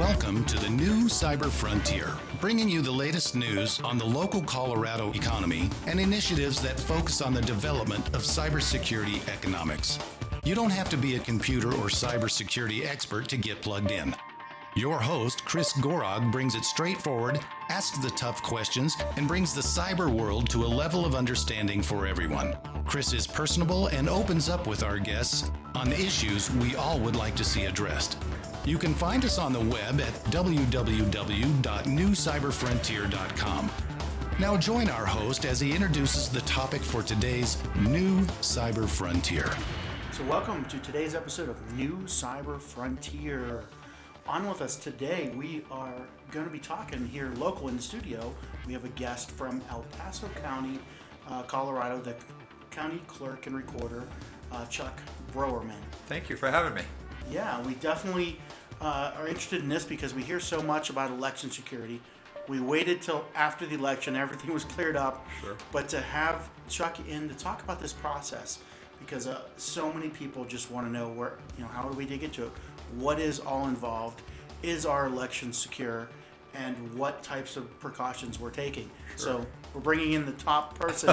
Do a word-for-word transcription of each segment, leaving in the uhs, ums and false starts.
Welcome to the new Cyber Frontier, bringing you the latest news on the local Colorado economy and initiatives that focus on the development of cybersecurity economics. You don't have to be a computer or cybersecurity expert to get plugged in. Your host, Chris Gorog, brings it straightforward, asks the tough questions, and brings the cyber world to a level of understanding for everyone. Chris is personable and opens up with our guests on issues we all would like to see addressed. You can find us on the web at w w w dot new cyber frontier dot com. Now join our host as he introduces the topic for today's New Cyber Frontier. So welcome to today's episode of New Cyber Frontier. On with us today, we are going to be talking here local in the studio. We have a guest from El Paso County, uh, Colorado, the county clerk and recorder, uh, Chuck Browerman. Thank you for having me. Yeah, we definitely uh, are interested in this because we hear so much about election security. We waited till after the election, everything was cleared up. Sure. But to have Chuck in to talk about this process, because uh, so many people just want to know where, you know, how do we dig into it? What is all involved? Is our election secure? And what types of precautions we're taking? Sure. So we're bringing in the top person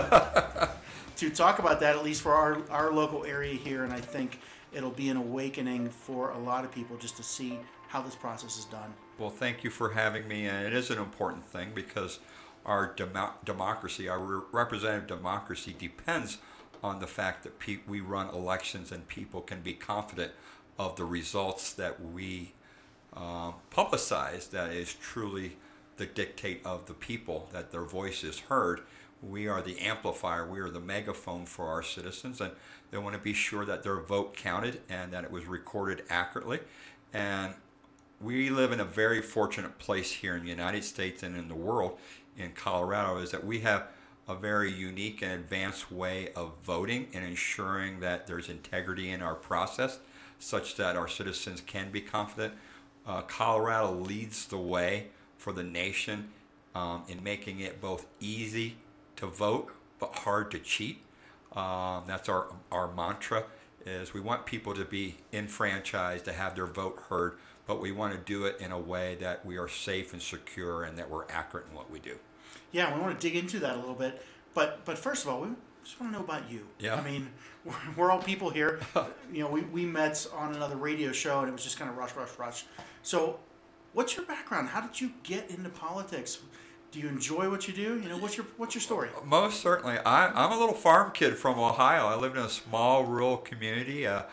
to talk about that, at least for our, our local area here. And I think it'll be an awakening for a lot of people just to see how this process is done. Well, thank you for having me. And it is an important thing because our demo- democracy, our re- representative democracy depends on the fact that pe- we run elections and people can be confident of the results that we uh, publicize, that is truly the dictate of the people, that their voice is heard. We are the amplifier, we are the megaphone for our citizens, and they want to be sure that their vote counted and that it was recorded accurately. And we live in a very fortunate place here in the United States and in the world, in Colorado, is that we have a very unique and advanced way of voting and ensuring that there's integrity in our process, such that our citizens can be confident. Uh, Colorado leads the way for the nation um, in making it both easy to vote but hard to cheat. Um, that's our our mantra, is we want people to be enfranchised, to have their vote heard, but we want to do it in a way that we are safe and secure and that we're accurate in what we do. Yeah, we want to dig into that a little bit. But but first of all, we just want to know about you. Yeah. I mean, we're, we're all people here. You know, we, we met on another radio show, and it was just kind of rush, rush, rush. So what's your background? How did you get into politics? Do you enjoy what you do? You know, what's your what's your story? Most certainly. I, I'm a little farm kid from Ohio. I lived in a small rural community. Uh,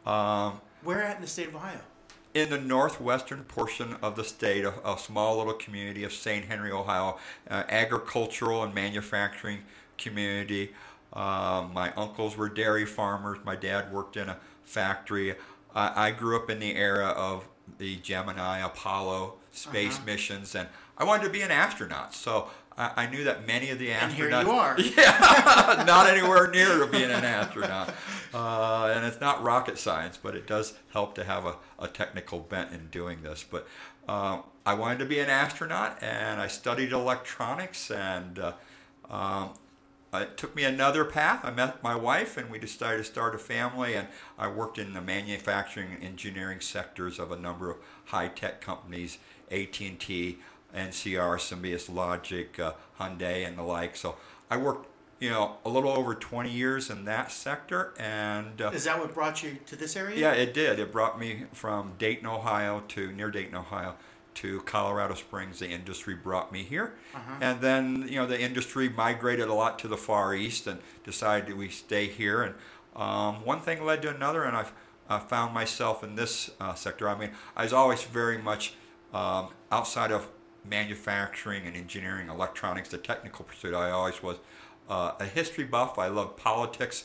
um, Where at in the state of Ohio? In the northwestern portion of the state, a, a small little community of Saint Henry, Ohio, uh, agricultural and manufacturing community. Um, my uncles were dairy farmers. My dad worked in a factory. I, I grew up in the era of the Gemini, Apollo space uh-huh. missions, and I wanted to be an astronaut. So I, I knew that many of the astronauts... And here you are. Yeah, not anywhere near to being an astronaut. Uh, and it's not rocket science, but it does help to have a, a technical bent in doing this. But uh, I wanted to be an astronaut, and I studied electronics, and uh, um, it took me another path. I met my wife, and we decided to start a family, and I worked in the manufacturing and engineering sectors of a number of high-tech companies, A T and T, N C R, Symbios Logic, uh, Hyundai, and the like. So I worked, you know, a little over twenty years in that sector. And uh, is that what brought you to this area? Yeah, it did. It brought me from Dayton, Ohio, to near Dayton, Ohio, to Colorado Springs. The industry brought me here. Uh-huh. And then, you know, the industry migrated a lot to the Far East and decided we stay here. And um, one thing led to another, and I've uh, found myself in this uh, sector. I mean, I was always very much um, outside of manufacturing and engineering, electronics, the technical pursuit. I always was uh, a history buff. I loved politics.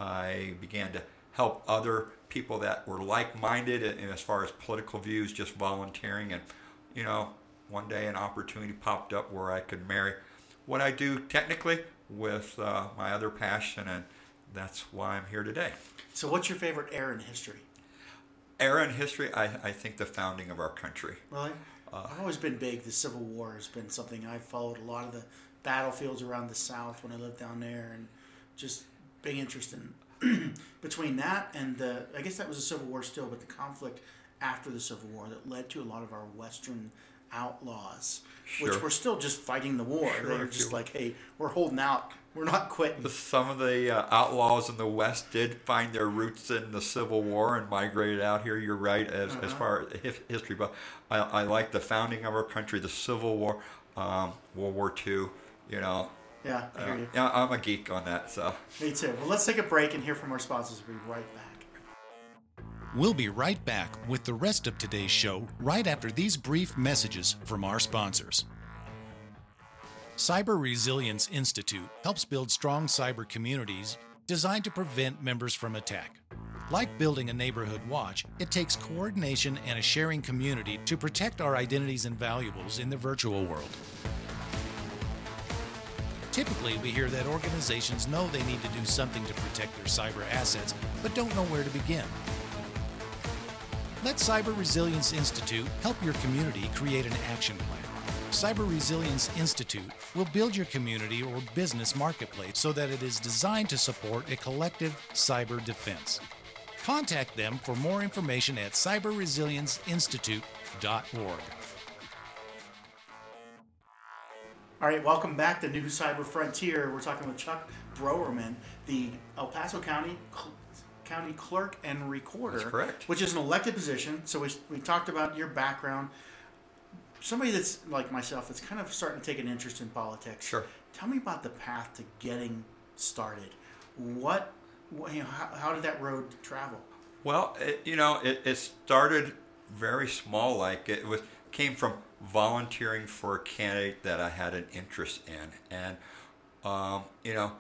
I began to help other people that were like-minded in, as far as political views, just volunteering. And, you know, one day an opportunity popped up where I could marry what I do technically with uh, my other passion, and that's why I'm here today. So what's your favorite era in history? Era in history, I, I think the founding of our country. Really? Uh, I've always been big. The Civil War has been something I've followed. A lot of the battlefields around the South when I lived down there, and just big interest in between that and the, I guess that was a Civil War still, but the conflict after the Civil War that led to a lot of our Western outlaws, Sure. which were still just fighting the war. Sure, They were if just you- like, hey, we're holding out. We're not quitting. Some of the uh, outlaws in the West did find their roots in the Civil War and migrated out here. You're right, as, Uh-huh. as far as his, history, but I, I like the founding of our country, the Civil War, um, World War Two. You know, Yeah, I hear uh, you. yeah, I'm a geek on that. So Me too. Well, let's take a break and hear from our sponsors. We'll be right back. We'll be right back with the rest of today's show right after these brief messages from our sponsors. Cyber Resilience Institute helps build strong cyber communities designed to prevent members from attack. Like building a neighborhood watch, it takes coordination and a sharing community to protect our identities and valuables in the virtual world. Typically, we hear that organizations know they need to do something to protect their cyber assets, but don't know where to begin. Let Cyber Resilience Institute help your community create an action plan. Cyber Resilience Institute will build your community or business marketplace so that it is designed to support a collective cyber defense. Contact them for more information at cyber resilience institute dot org. All right, welcome back to New Cyber Frontier. We're talking with Chuck Browerman, the El Paso County Cl- County Clerk and Recorder. That's correct. Which is an elected position. So we, we talked about your background. Somebody that's like myself that's kind of starting to take an interest in politics. Sure. Tell me about the path to getting started. What, what you know, how, how did that road travel? Well, it, you know, it, it started very small. Like it was came from volunteering for a candidate that I had an interest in, and um, you know,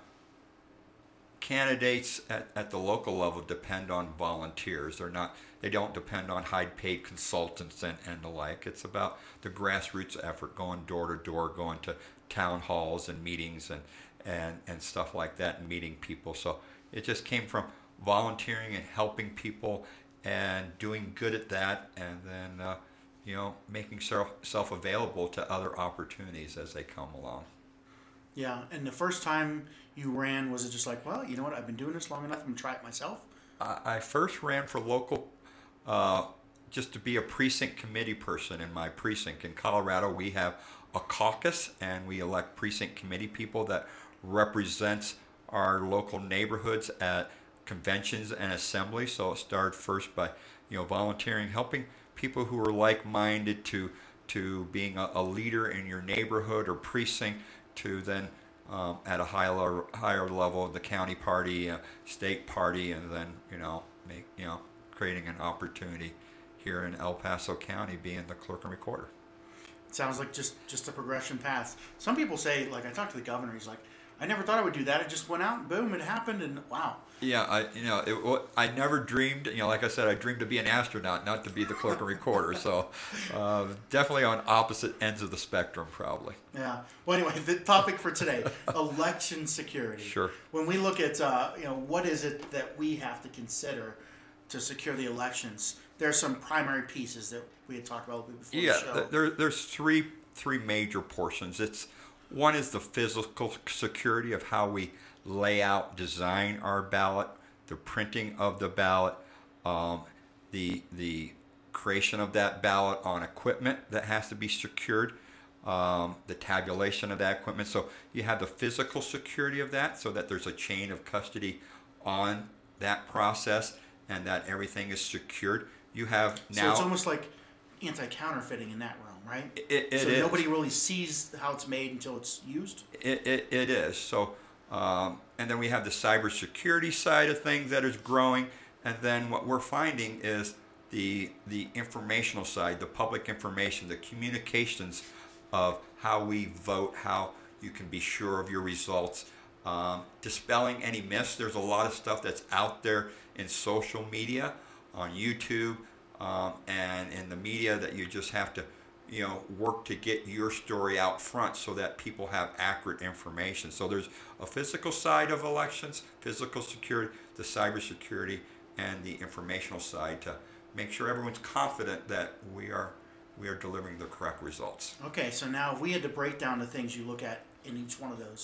candidates at, at the local level depend on volunteers. They're not. They don't depend on high-paid consultants and, and the like. It's about the grassroots effort, going door to door, going to town halls and meetings and and and stuff like that, and meeting people. So it just came from volunteering and helping people and doing good at that, and then uh, you know, making self available to other opportunities as they come along. Yeah, and the first time you ran, was it just like, well, you know what, I've been doing this long enough, I'm going to try it myself? I, I first ran for local, uh, just to be a precinct committee person in my precinct. In Colorado, we have a caucus, and we elect precinct committee people that represents our local neighborhoods at conventions and assemblies. So it started first by, you know, volunteering, helping people who are like-minded to to being a, a leader in your neighborhood or precinct, to then um, at a higher higher level the county party, uh, state party, and then you know make you know creating an opportunity here in El Paso County, being the clerk and recorder. It sounds like just just a progression path. Some people say, like I talked to the governor, he's like, I never thought I would do that. It just went out and boom, it happened, and wow. Yeah, I you know it, well, I never dreamed, you know, like I said, I dreamed to be an astronaut, not to be the clerk and recorder. So uh, definitely on opposite ends of the spectrum, probably. Yeah. Well, anyway, the topic for today: election security. Sure. When we look at uh, you know what is it that we have to consider to secure the elections, there's some primary pieces that we had talked about before Yeah, the show. th- there there's three three major portions. It's one is the physical security of how we lay out, design our ballot, the printing of the ballot, um, the the creation of that ballot on equipment that has to be secured, um, the tabulation of that equipment. So you have the physical security of that, so that there's a chain of custody on that process and that everything is secured. You have now. So it's almost like anti-counterfeiting in that realm, right? It, it so is. nobody really sees how it's made until it's used? It, it, it is. So, um, and then we have the cybersecurity side of things that is growing. And then what we're finding is the the informational side, the public information, the communications of how we vote, how you can be sure of your results, um, dispelling any myths. There's a lot of stuff that's out there in social media, on YouTube, um, and in the media that you just have to, you know, work to get your story out front so that people have accurate information. So there's a physical side of elections, physical security, the cybersecurity, and the informational side to make sure everyone's confident that we are we are delivering the correct results. Okay, so now if we had to break down the things you look at in each one of those,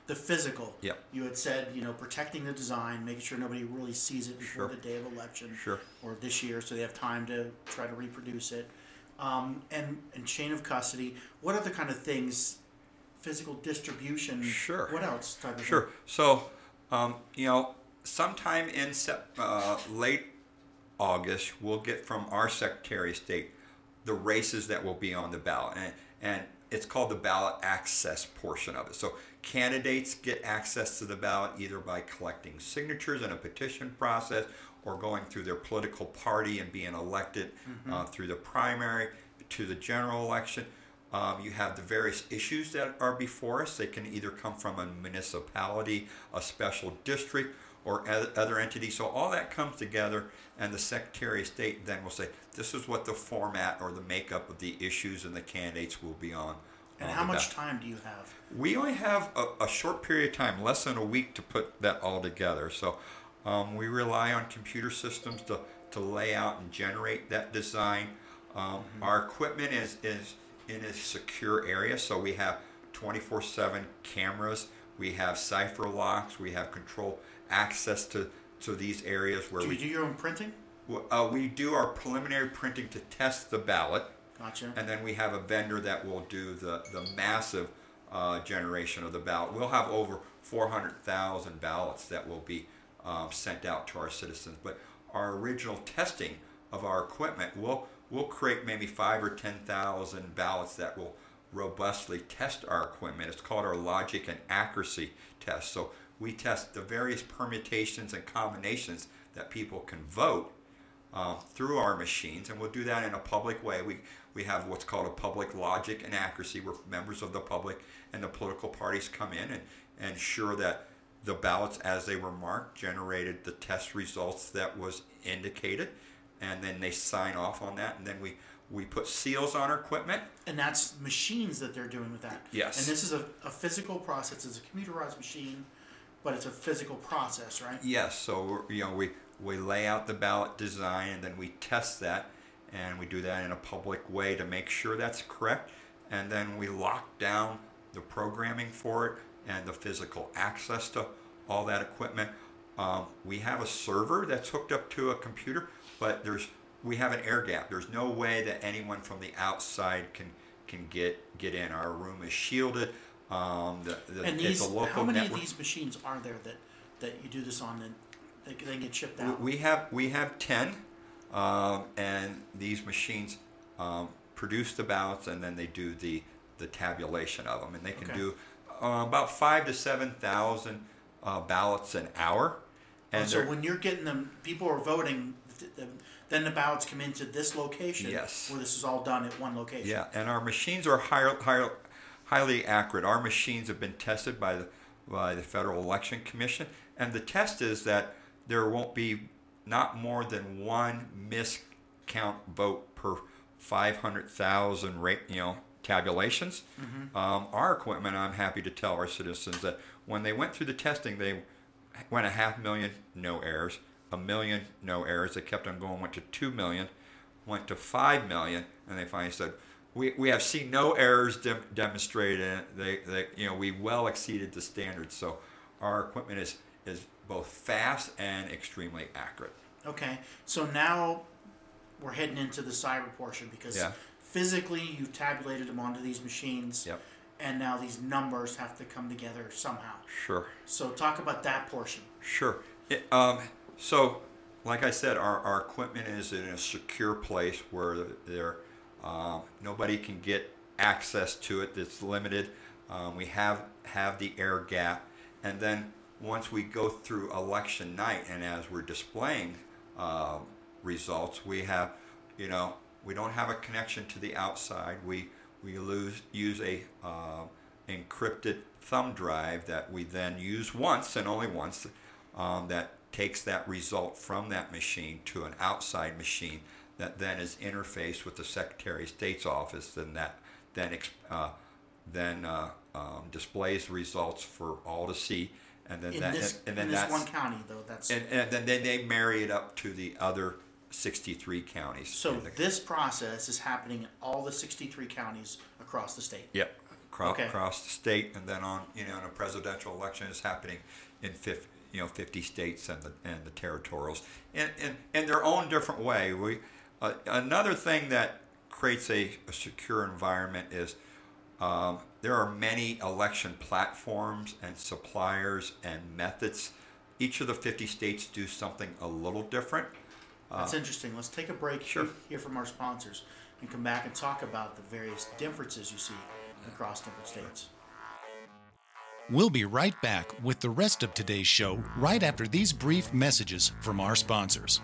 the physical. Yep. You had said, you know, protecting the design, making sure nobody really sees it before Sure. the day of election Sure. or this year, so they have time to try to reproduce it. Um, and, and chain of custody. What other kind of things? Physical distribution. Sure. What else? Type of Sure. thing? So, um, you know, sometime in sep- uh, late August, we'll get from our Secretary of State the races that will be on the ballot. And, and it's called the ballot access portion of it. So candidates get access to the ballot either by collecting signatures in a petition process or going through their political party and being elected mm-hmm. uh, through the primary to the general election. Um, you have the various issues that are before us. They can either come from a municipality, a special district, or other entities. So all that comes together, and the Secretary of State then will say, this is what the format or the makeup of the issues and the candidates will be on. And on how much ballot. time do you have? We only have a, a short period of time, less than a week, to put that all together. So um, we rely on computer systems to, to lay out and generate that design. Um, mm-hmm. Our equipment is, is in a secure area, so we have twenty-four seven cameras, we have cipher locks, we have control access to, to these areas where do you we do your own printing? Uh, we do our preliminary printing to test the ballot. Gotcha. And then we have a vendor that will do the, the massive uh, generation of the ballot. We'll have over four hundred thousand ballots that will be um, sent out to our citizens. But our original testing of our equipment, we'll, we'll create maybe five or ten thousand ballots that will robustly test our equipment. It's called our logic and accuracy test. So we test the various permutations and combinations that people can vote uh, through our machines, and we'll do that in a public way. We we have what's called a public logic and accuracy, where members of the public and the political parties come in and, and ensure that the ballots as they were marked generated the test results that was indicated, and then they sign off on that, and then we, we put seals on our equipment. And that's machines that they're doing with that. Yes. And this is a, a physical process. It's a computerized machine, but it's a physical process, right? Yes. So we're, you know we we lay out the ballot design, and then we test that, and we do that in a public way to make sure that's correct, and then we lock down the programming for it and the physical access to all that equipment. Um, we have a server that's hooked up to a computer, but there's we have an air gap. There's no way that anyone from the outside can can get get in. Our room is shielded. Um, the, the, And it's these, a local how many network. of these machines are there that, that you do this on and they, they get shipped out? We have we have ten, um, and these machines um, produce the ballots, and then they do the, the tabulation of them, and they can Okay. do uh, about five to seven thousand uh, ballots an hour. And And so they're- when you're getting them, people are voting, th- th- then the ballots come into this location. Yes. Where this is all done at one location. yeah, and our machines are high, high, highly accurate. Our machines have been tested by the by the Federal Election Commission, and the test is that there won't be not more than one miscount vote per five hundred thousand rate, you know, tabulations. Mm-hmm. Um, our equipment, I'm happy to tell our citizens that when they went through the testing, they went a half million no errors, a million no errors. They kept on going, went to two million, went to five million, and they finally said, we, we have seen no errors dem- demonstrated. And they, they, you know, we well exceeded the standards. So our equipment is, is both fast and extremely accurate. Okay. So now we're heading into the cyber portion because Yeah. physically you've tabulated them onto these machines. Yep. And now these numbers have to come together somehow. Sure. So talk about that portion. Sure. It, um, so, like I said, our, our equipment is in a secure place where there um, nobody can get access to it. It's limited. Um, we have have the air gap, and then once we go through election night, and as we're displaying uh, results, we have, you know, we don't have a connection to the outside. We we lose use a uh, encrypted thumb drive that we then use once and only once. Um, that takes that result from that machine to an outside machine that then is interfaced with the Secretary of State's office, and that then uh, then uh, um, displays the results for all to see, and then In that this, and, and then in this that's, one county, though, that's and, and then they, they marry it up to the other sixty-three counties. so. in the- This process is happening in all the sixty-three counties across the state. Yep, across, Okay. across the state, and then on, you know, in a presidential election is happening in fifty, you know, fifty states and the and the territorials, in in, in their own different way. We uh, another thing that creates a, a secure environment is um, there are many election platforms and suppliers and methods. Each of the fifty states do something a little different. That's interesting. Let's take a break, Sure. hear from our sponsors, and come back and talk about the various differences you see across different states. We'll be right back with the rest of today's show right after these brief messages from our sponsors.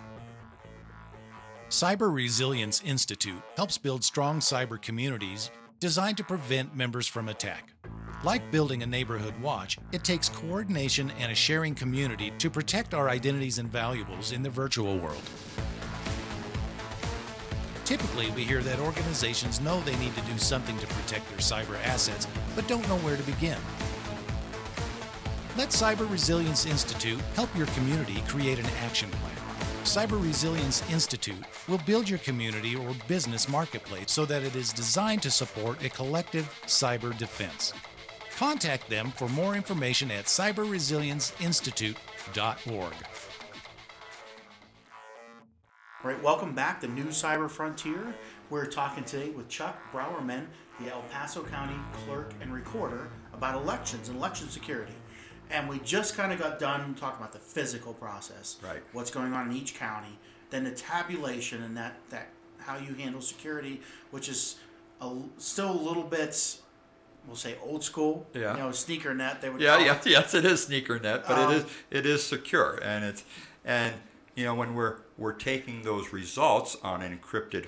Cyber Resilience Institute helps build strong cyber communities designed to prevent members from attack. Like building a neighborhood watch, it takes coordination and a sharing community to protect our identities and valuables in the virtual world. Typically, we hear that organizations know they need to do something to protect their cyber assets, but don't know where to begin. Let Cyber Resilience Institute help your community create an action plan. Cyber Resilience Institute will build your community or business marketplace so that it is designed to support a collective cyber defense. Contact them for more information at cyber resilience institute dot org. All right, welcome back to New Cyber Frontier. We're talking today with Chuck Browerman, the El Paso County Clerk and Recorder, about elections and election security. And we just kind of got done talking about the physical process, Right. what's going on in each county, then the tabulation and that, that how you handle security, which is a, still a little bit, we'll say old school, Yeah. you know, sneaker net. They would Yeah, call yeah, it. yes, it is sneaker net, but Um, it is it is secure, and it's and you know when we're we're taking those results on an encrypted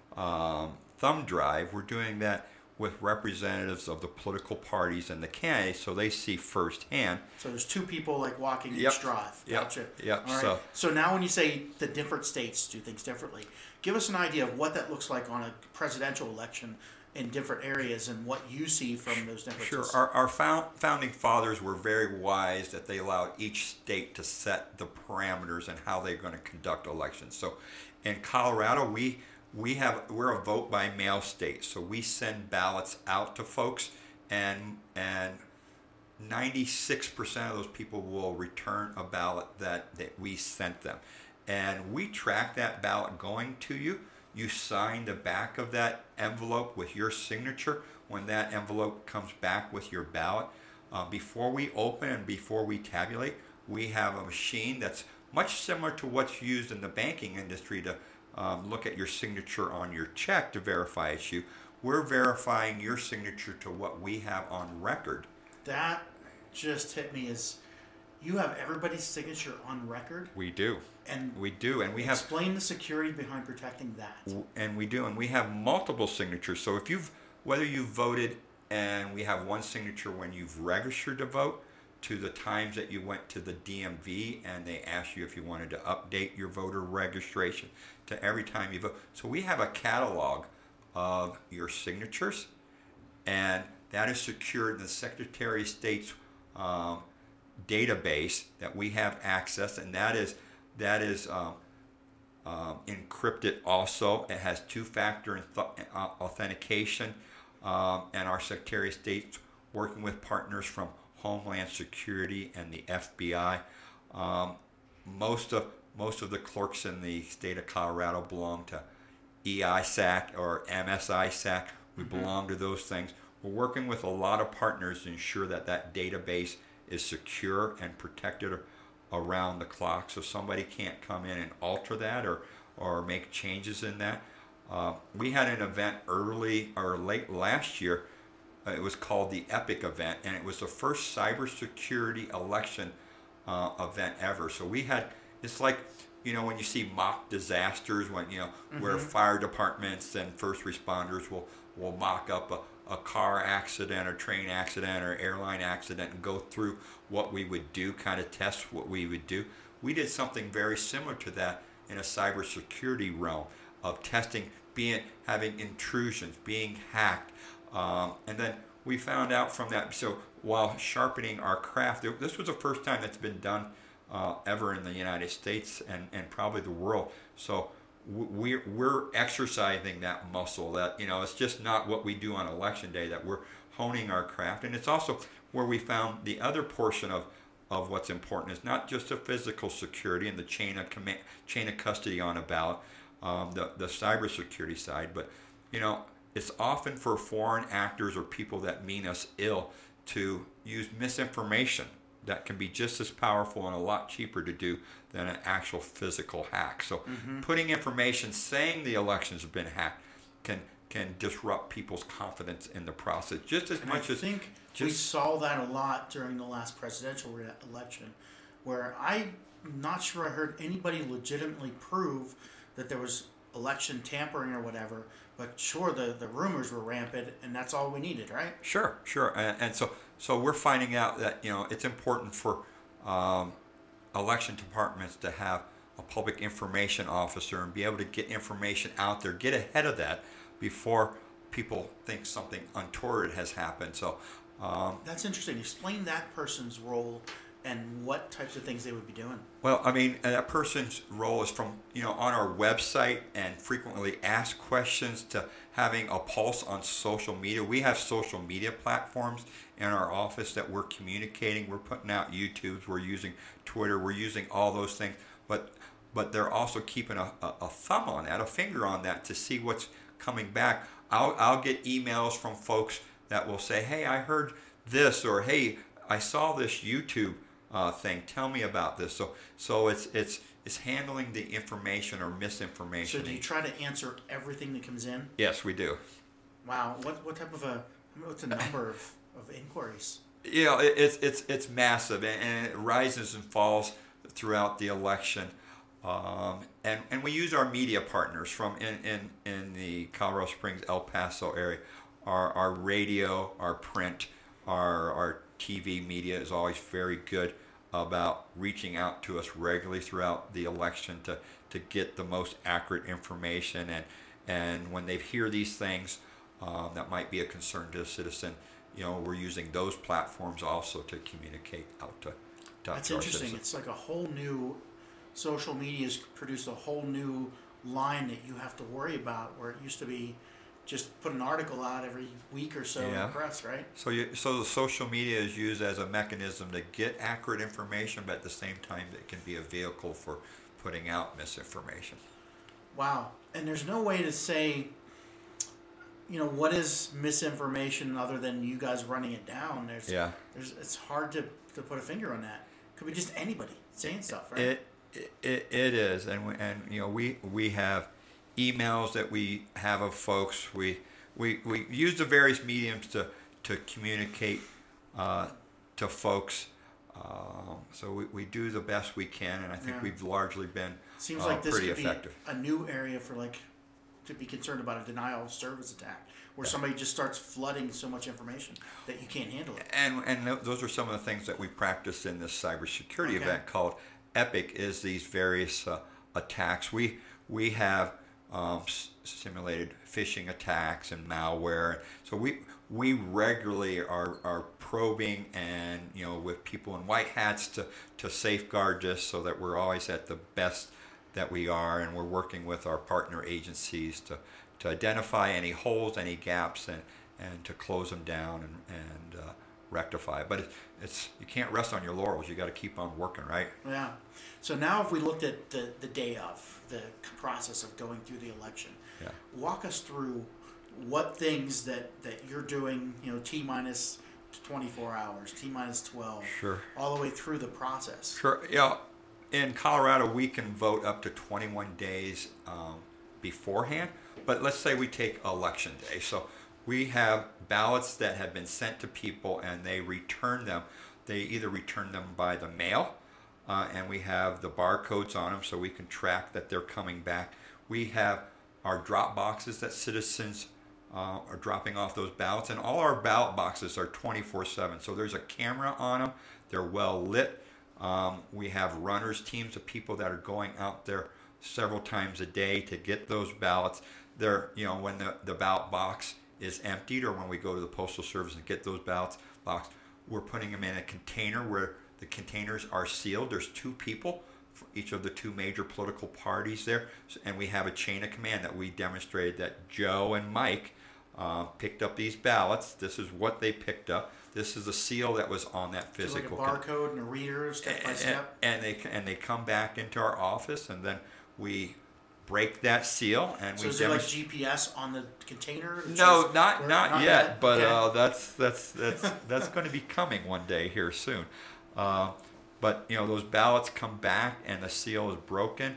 um, thumb drive, we're doing that with representatives of the political parties and the candidates, so they see firsthand. So there's two people like walking Yep. each drive. Yep. Gotcha. Yep. All right. So- So now when you say the different states do things differently, give us an idea of what that looks like on a presidential election in different areas and what you see from those differences. Sure, our, our found, founding fathers were very wise that they allowed each state to set the parameters and how they're going to conduct elections. So in Colorado, we we have we're a vote by mail state, so we send ballots out to folks, and and ninety-six percent of those people will return a ballot that, that we sent them. And we track that ballot going to you. You sign the back of that envelope with your signature when that envelope comes back with your ballot. Uh, before we open and before we tabulate, we have a machine that's much similar to what's used in the banking industry to um, look at your signature on your check to verify it's you. We're verifying your signature to what we have on record. That just hit me as you have everybody's signature on record, We do. and We do, and we have explain the security behind protecting that. and we do, and we have multiple signatures. So if you've, whether you've voted, and we have one signature when you've registered to vote, to the times that you went to the D M V and they asked you if you wanted to update your voter registration, to every time you vote. So we have a catalog of your signatures, and that is secured in the Secretary of State's um, database that we have access, and that is that is. Um, Um, encrypted also. It has two-factor th- uh, authentication, um, and our Secretary of State's working with partners from Homeland Security and the F B I. Um, most of most of the clerks in the state of Colorado belong to E I S A C or M S I S A C. We mm-hmm. belong to those things. We're working with a lot of partners to ensure that that database is secure and protected around the clock, so somebody can't come in and alter that or or make changes in that. Uh, we had an event early or late last year. Uh, it was called the Epic event, and it was the first cybersecurity election uh, event ever. So we had, it's like, you know, when you see mock disasters, when, you know, mm-hmm. where fire departments and first responders will, will mock up a a car accident or train accident or airline accident and go through what we would do, kind of test what we would do. We did something very similar to that in a cybersecurity realm of testing, being having intrusions, being hacked. Um, and then we found out from that, so while sharpening our craft, this was the first time that's been done uh, ever in the United States and, and probably the world. So we're, we're exercising that muscle that, you know, it's just not what we do on election day, that we're honing our craft. And it's also where we found the other portion of, of what's important is not just the physical security and the chain of command, chain of custody on a ballot, um, the, the cybersecurity side, but, you know, it's often for foreign actors or people that mean us ill to use misinformation that can be just as powerful and a lot cheaper to do than an actual physical hack. So mm-hmm. putting information saying the elections have been hacked can can disrupt people's confidence in the process just as and much I as... I think just, we saw that a lot during the last presidential re- election, where I'm not sure I heard anybody legitimately prove that there was election tampering or whatever, but sure, the, the rumors were rampant, and that's all we needed, right? Sure, sure. And, and so so we're finding out that, you know, it's important for um, election departments to have a public information officer and be able to get information out there, get ahead of that before people think something untoward has happened. So um, that's interesting. Explain that person's role and what types of things they would be doing. Well, I mean, that person's role is from, you know, on our website and frequently asked questions to having a pulse on social media. We have social media platforms in our office that we're communicating. We're putting out YouTubes. We're using Twitter. We're using all those things. But but they're also keeping a, a, a thumb on that, a finger on that to see what's coming back. I'll, I'll get emails from folks that will say, hey, I heard this, or hey, I saw this YouTube Uh, thing. Tell me about this. So, so it's it's it's handling the information or misinformation. So, do you try to answer everything that comes in? Yes, we do. Wow. What what type of a what's the number of, of inquiries? You know, it, it's it's it's massive, and, and it rises and falls throughout the election. Um, and and we use our media partners from in in, in the Colorado Springs, El Paso area. Our our radio, our print, our our T V media is always very good about reaching out to us regularly throughout the election to, to get the most accurate information. And, and when they hear these things um, that might be a concern to a citizen, you know, we're using those platforms also to communicate out to, to That's our interesting. citizens. It's like a whole new, social media has produced a whole new line that you have to worry about, where it used to be just put an article out every week or so Yeah. in the press, right? So you, so the social media is used as a mechanism to get accurate information, but at the same time it can be a vehicle for putting out misinformation. Wow. And there's no way to say, you know, what is misinformation other than you guys running it down? There's, Yeah. There's, it's hard to, to put a finger on that. Could be just anybody saying stuff, right? It it, it is, and we, and you know we we have emails that we have of folks. We we, we use the various mediums to to communicate uh, to folks. Um, so we, we do the best we can, and I think Yeah. we've largely been Seems uh, like this pretty could effective. be a new area for like to be concerned about a denial of service attack, where somebody just starts flooding so much information that you can't handle it. And and th- those are some of the things that we practice in this cybersecurity Okay. event called EPIC. Is these various uh, attacks. We we have um, s- simulated phishing attacks and malware. So we we regularly are are probing and you know with people in white hats to to safeguard this so that we're always at the best that we are, and we're working with our partner agencies to to identify any holes, any gaps, and and to close them down and and uh, rectify. But it, it's you can't rest on your laurels. You got to keep on working, right? Yeah. So now, if we looked at the the day of the process of going through the election, Yeah. walk us through what things that that you're doing. You know, T minus twenty-four hours, T minus twelve, Sure. all the way through the process. Sure. You know, in Colorado, we can vote up to twenty-one days um, beforehand. But let's say we take election day. So we have ballots that have been sent to people, and they return them. They either return them by the mail, uh, and we have the barcodes on them so we can track that they're coming back. We have our drop boxes that citizens uh, are dropping off those ballots, and all our ballot boxes are twenty-four seven. So there's a camera on them. They're well lit. Um, we have runners teams of people that are going out there several times a day to get those ballots. They're, you know, when the, the ballot box is emptied, or when we go to the Postal Service and get those ballots box, we're putting them in a container where the containers are sealed. There's two people for each of the two major political parties there, and we have a chain of command that we demonstrated that Joe and Mike uh, picked up these ballots. This is what they picked up. This is the seal that was on that So physical. like a barcode and a reader, step by and, step. and they and they come back into our office, and then we break that seal, and So we is there like demonstrate. G P S on the container? that No, shows not where- not, yet, but Okay. uh, that's that's that's that's going to be coming one day here soon. Uh, but you know, those ballots come back, and the seal is broken,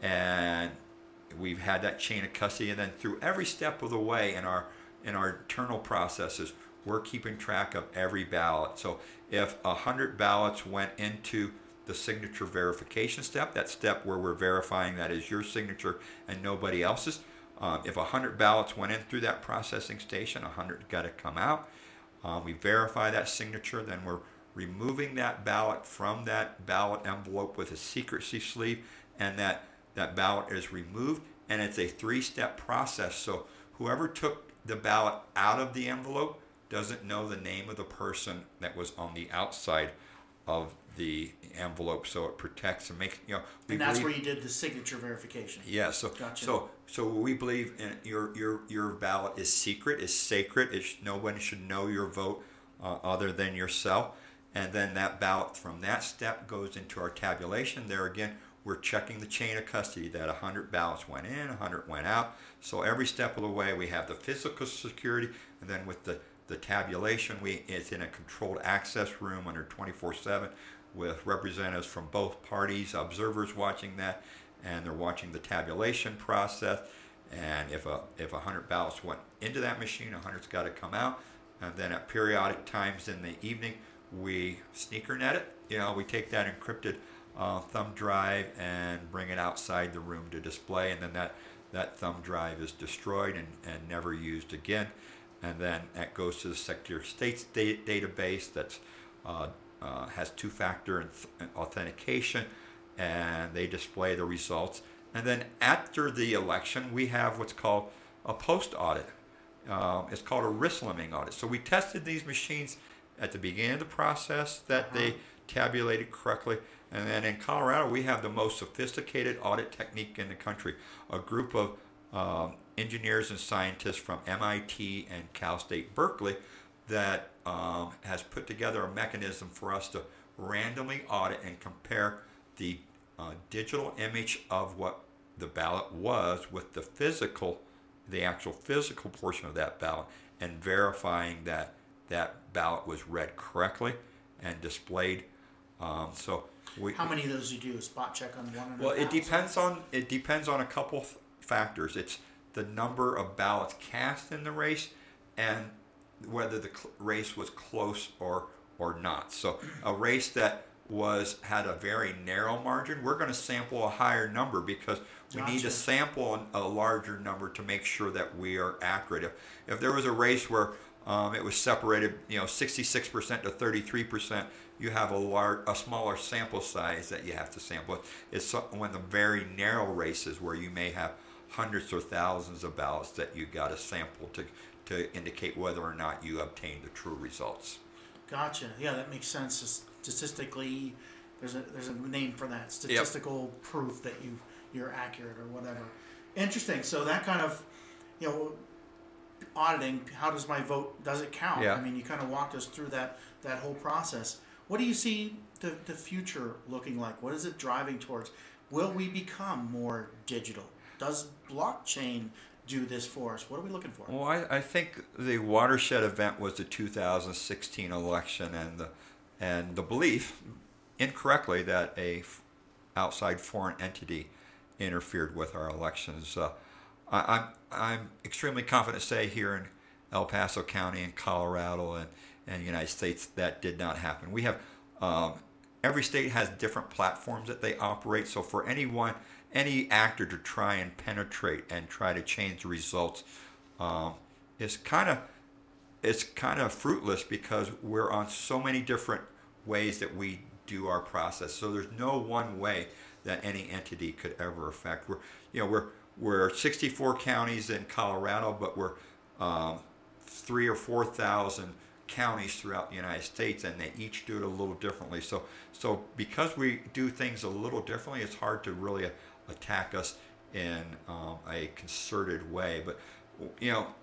and we've had that chain of custody, and then through every step of the way in our in our internal processes, we're keeping track of every ballot. So if a hundred ballots went into the signature verification step, that step where we're verifying that is your signature and nobody else's. Um, if a hundred ballots went in through that processing station, a hundred got to come out. Um, we verify that signature, then we're removing that ballot from that ballot envelope with a secrecy sleeve, and that, that ballot is removed, and it's a three-step process. So whoever took the ballot out of the envelope doesn't know the name of the person that was on the outside of the envelope, so it protects and makes, you know. we And that's believe- where you did the signature verification. Yeah, so Gotcha. so so we believe in your your your ballot is secret, is sacred. It sh- no one should know your vote uh, other than yourself. And then that ballot from that step goes into our tabulation. There again, we're checking the chain of custody that one hundred ballots went in, one hundred went out. So every step of the way, we have the physical security, and then with the the tabulation, we it's in a controlled access room under twenty-four seven with representatives from both parties, observers watching that, and they're watching the tabulation process. And if a if a hundred ballots went into that machine, a hundred's got to come out. And then at periodic times in the evening, we sneaker net it. You know, we take that encrypted uh, thumb drive and bring it outside the room to display, and then that that thumb drive is destroyed and, and never used again. And then that goes to the Secretary of State's da- database that's uh, uh, has two-factor th- authentication, and they display the results. And then after the election, we have what's called a post-audit. Um, it's called a risk limiting audit. So we tested these machines at the beginning of the process that Uh-huh. they tabulated correctly. And then in Colorado, we have the most sophisticated audit technique in the country. A group of um, engineers and scientists from M I T and Cal State Berkeley that um, has put together a mechanism for us to randomly audit and compare the uh, digital image of what the ballot was with the physical, the actual physical portion of that ballot, and verifying that that ballot was read correctly and displayed. Um, so we. How many of those do you do? Spot check on one? Well, it depends on it depends on a couple f- factors. It's the number of ballots cast in the race, and whether the cl- race was close or or not. So a race that was had a very narrow margin, we're going to sample a higher number because we need Gotcha. to sample a larger number to make sure that we are accurate. If, if there was a race where um, it was separated, you know, sixty-six percent to thirty-three percent, you have a large, a smaller sample size that you have to sample. It's so- when the very narrow races where you may have hundreds or thousands of ballots that you got to sample to to indicate whether or not you obtained the true results. Gotcha. Yeah, that makes sense. Statistically, there's a there's a name for that. Statistical proof that you you're accurate or whatever. Interesting. So that kind of, you know, auditing. How does my vote? Does it count? Yeah. I mean, you kind of walked us through that that whole process. What do you see the the future looking like? What is it driving towards? Will we become more digital? Does blockchain do this for us? What are we looking for? Well, I, I think the watershed event was the two thousand sixteen election, and the and the belief, incorrectly, that a f- outside foreign entity interfered with our elections. Uh, I, I'm I'm extremely confident to say here in El Paso County and Colorado and and the United States that did not happen. We have um, every state has different platforms that they operate. So for anyone, any actor to try and penetrate and try to change the results um, is kind of it's kind of fruitless because we're on so many different ways that we do our process. So there's no one way that any entity could ever affect. We're you know we're we're sixty-four counties in Colorado, but we're um, three or four thousand counties throughout the United States, and they each do it a little differently. So so because we do things a little differently, it's hard to really attack us in um, a concerted way. But you know,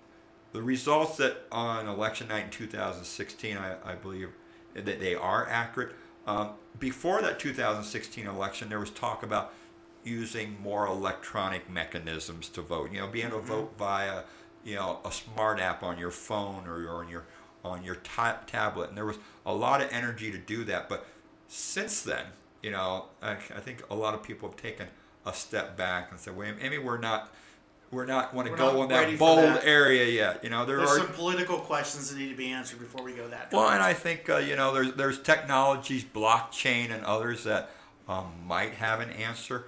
the results that on election night in two thousand sixteen, I, I believe that they are accurate. Um, before that two thousand sixteen election, there was talk about using more electronic mechanisms to vote. You know, being able to mm-hmm. vote via, you know, a smart app on your phone or on your on your ta- tablet, and there was a lot of energy to do that. But since then, you know, I, I think a lot of people have taken a step back and said, "Wait, maybe we're not." We're not want to go in that bold that. area yet. You know, there there's are some political questions that need to be answered before we go that direction. Well, and I think uh, you know, there's there's technologies, blockchain, and others that um, might have an answer.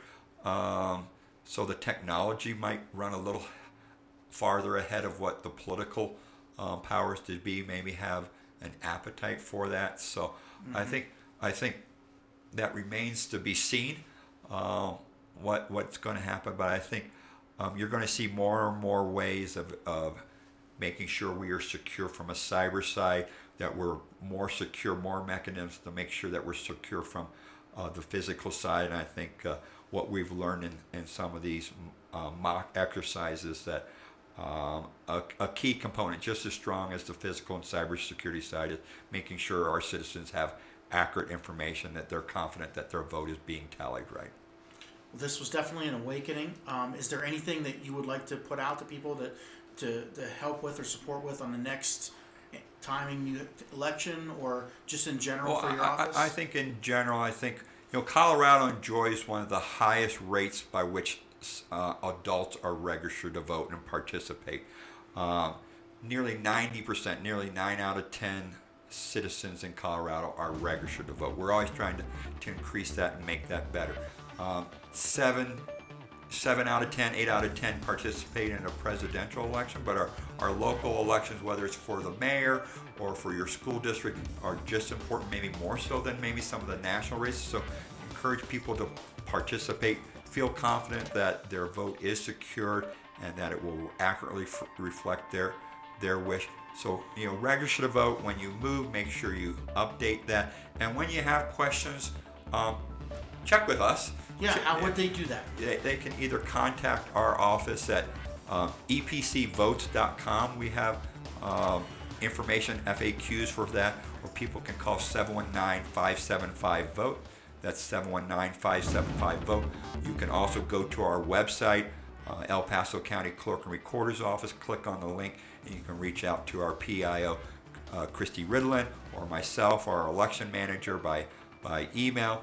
Um, so the technology might run a little farther ahead of what the political um, powers to be maybe have an appetite for that. So mm-hmm. I think I think that remains to be seen. Uh, what what's going to happen, but I think. Um, you're going to see more and more ways of, of making sure we are secure from a cyber side, that we're more secure, more mechanisms to make sure that we're secure from uh, the physical side. And I think uh, what we've learned in, in some of these uh, mock exercises, that um, a, a key component, just as strong as the physical and cybersecurity side, is making sure our citizens have accurate information, that they're confident that their vote is being tallied right. This was definitely an awakening. Um, is there anything that you would like to put out to people that to, to help with or support with on the next timing you, election, or just in general well, for your I, office? I think in general, I think you know Colorado enjoys one of the highest rates by which uh, adults are registered to vote and participate. Um, nearly ninety percent, nearly nine out of ten citizens in Colorado are registered to vote. We're always trying to, to increase that and make that better. Um, seven, seven out of ten, eight out of ten participate in a presidential election, but our, our local elections, whether it's for the mayor or for your school district, are just important, maybe more so than maybe some of the national races. So encourage people to participate, feel confident that their vote is secured and that it will accurately f- reflect their their wish. So, you know, register to vote. When you move, make sure you update that. And when you have questions, um, check with us. Yeah, how would they do that? They, they can either contact our office at um, e p c votes dot com. We have um, information, F A Qs for that, or people can call seven one nine, five seven five, vote. That's seven one nine, five seven five, vote. You can also go to our website, uh, El Paso County Clerk and Recorder's Office, click on the link, and you can reach out to our P I O, uh, Christy Riddlin, or myself, our election manager, by, by email.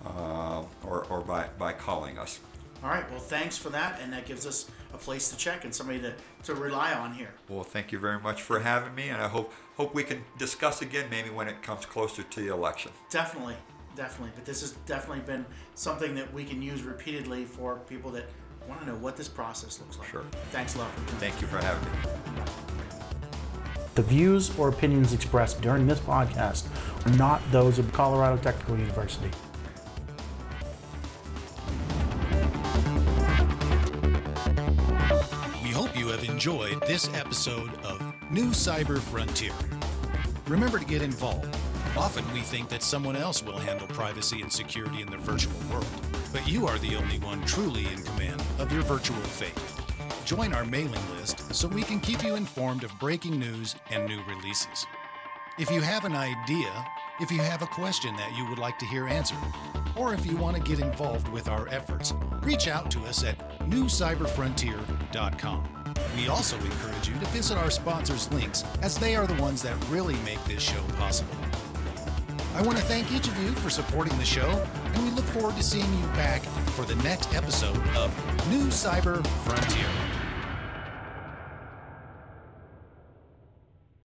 Uh, or, or by, by calling us. All right. Well, thanks for that, and that gives us a place to check and somebody to, to rely on here. Well, thank you very much for having me, and I hope hope we can discuss again maybe when it comes closer to the election. Definitely, definitely. But this has definitely been something that we can use repeatedly for people that want to know what this process looks like. Sure. Thanks a lot for coming. Thank you for having me. The views or opinions expressed during this podcast are not those of Colorado Technical University. Have enjoyed this episode of New Cyber Frontier. Remember to get involved. Often we think that someone else will handle privacy and security in the virtual world, but you are the only one truly in command of your virtual fate. Join our mailing list so we can keep you informed of breaking news and new releases. If you have an idea, if you have a question that you would like to hear answered, or if you want to get involved with our efforts, reach out to us at new cyber frontier dot com. We also encourage you to visit our sponsors' links, as they are the ones that really make this show possible. I want to thank each of you for supporting the show, and we look forward to seeing you back for the next episode of New Cyber Frontier.